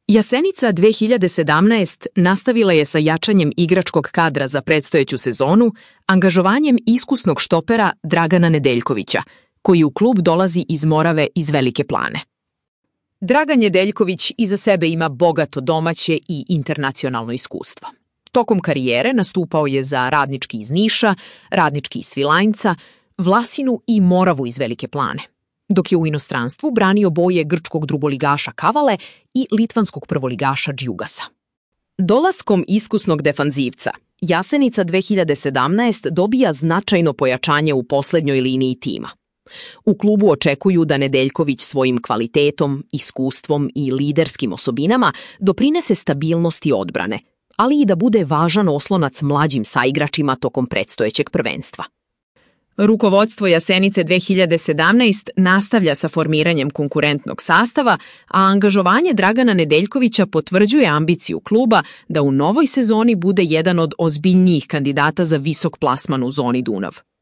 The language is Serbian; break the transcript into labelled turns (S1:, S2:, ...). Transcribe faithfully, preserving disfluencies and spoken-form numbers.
S1: Jasenica dve hiljade sedamnaest nastavila je sa jačanjem igračkog kadra za predstojeću sezonu, angažovanjem iskusnog štopera Dragana Nedeljkovića, koji u klub dolazi iz Morave iz Velike Plane. Dragan Nedeljković iza sebe ima bogato domaće i internacionalno iskustvo. Tokom karijere nastupao je za Radnički iz Niša, Radnički iz Svilajnca, Vlasinu i Moravu iz Velike Plane, dok je u inostranstvu branio boje grčkog drugoligaša Kavale i litvanskog prvoligaša Djugasa. Dolaskom iskusnog defanzivca, Jasenica dve hiljade sedamnaest dobija značajno pojačanje u poslednjoj liniji tima. U klubu očekuju da Nedeljković svojim kvalitetom, iskustvom i liderskim osobinama doprinese stabilnosti odbrane, ali i da bude važan oslonac mlađim saigračima tokom predstojećeg prvenstva. Rukovodstvo Jasenice dve hiljade sedamnaest nastavlja sa formiranjem konkurentnog sastava, a angažovanje Dragana Nedeljkovića potvrđuje ambiciju kluba da u novoj sezoni bude jedan od ozbiljnijih kandidata za visok plasman u zoni Dunav.